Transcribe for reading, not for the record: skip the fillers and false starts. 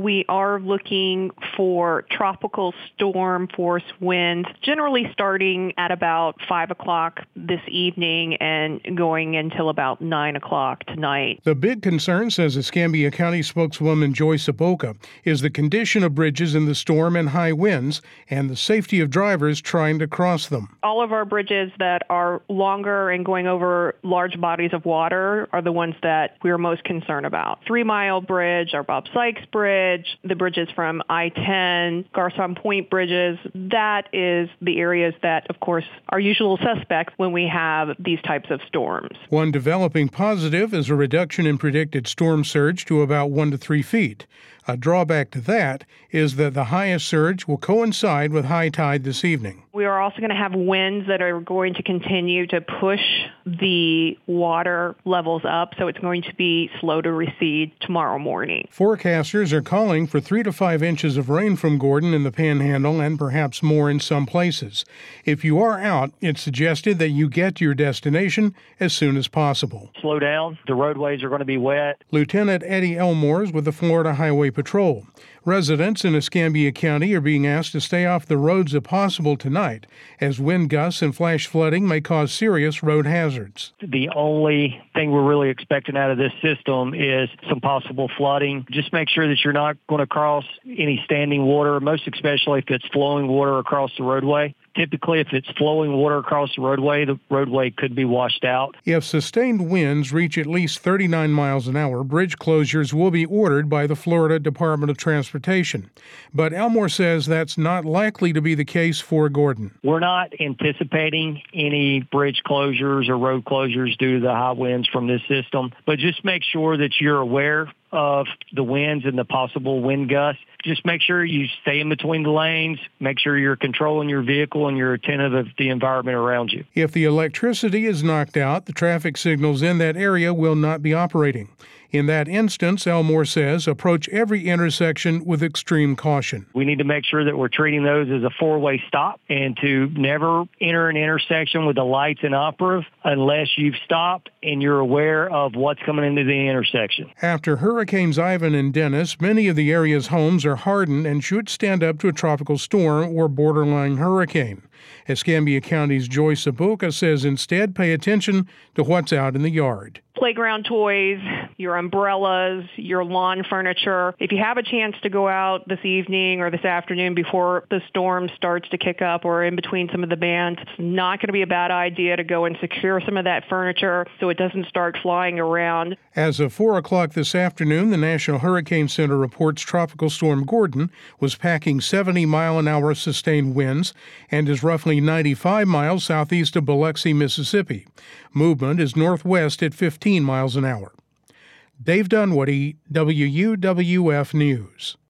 We are looking for tropical storm force winds, generally starting at about 5 o'clock this evening and going until about 9 o'clock tonight. The big concern, says Escambia County spokeswoman Joyce Aboka, is the condition of bridges in the storm and high winds and the safety of drivers trying to cross them. All of our bridges that are longer and going over large bodies of water are the ones that we're most concerned about. 3 Mile Bridge, our Bob Sykes Bridge, the bridges from I-10, Garcon Point bridges. That is the areas that, of course, are usual suspects when we have these types of storms. One developing positive is a reduction in predicted storm surge to about 1 to 3 feet. A drawback to that is that the highest surge will coincide with high tide this evening. We are also going to have winds that are going to continue to push the water levels up, so it's going to be slow to recede tomorrow morning. Forecasters are calling for 3 to 5 inches of rain from Gordon in the Panhandle and perhaps more in some places. If you are out, it's suggested that you get to your destination as soon as possible. Slow down. The roadways are going to be wet. Lieutenant Eddie Elmore with the Florida Highway Patrol. Residents in Escambia County are being asked to stay off the roads if possible tonight, as wind gusts and flash flooding may cause serious road hazards. The only thing we're really expecting out of this system is some possible flooding. Just make sure that you're not going to cross any standing water, most especially if it's flowing water across the roadway. Typically, if it's flowing water across the roadway could be washed out. If sustained winds reach at least 39 miles an hour, bridge closures will be ordered by the Florida Department of Transportation. But Elmore says that's not likely to be the case for Gordon. We're not anticipating any bridge closures or road closures due to the high winds from this system, but just make sure that you're aware of the winds and the possible wind gusts. Just make sure you stay in between the lanes, make sure you're controlling your vehicle and you're attentive of the environment around you. If the electricity is knocked out, the traffic signals in that area will not be operating. In that instance, Elmore says, approach every intersection with extreme caution. We need to make sure that we're treating those as a four-way stop and to never enter an intersection with the lights inoperative unless you've stopped and you're aware of what's coming into the intersection. After Hurricanes Ivan and Dennis, many of the area's homes are hardened and should stand up to a tropical storm or borderline hurricane. Escambia County's Joyce Aboka says instead pay attention to what's out in the yard. Playground toys, your umbrellas, your lawn furniture. If you have a chance to go out this evening or this afternoon before the storm starts to kick up or in between some of the bands, it's not going to be a bad idea to go and secure some of that furniture so it doesn't start flying around. As of 4 o'clock this afternoon, the National Hurricane Center reports Tropical Storm Gordon was packing 70-mile-an-hour sustained winds and is roughly 95 miles southeast of Biloxi, Mississippi. Movement is northwest at 15 miles an hour. Dave Dunwoody, WUWF News.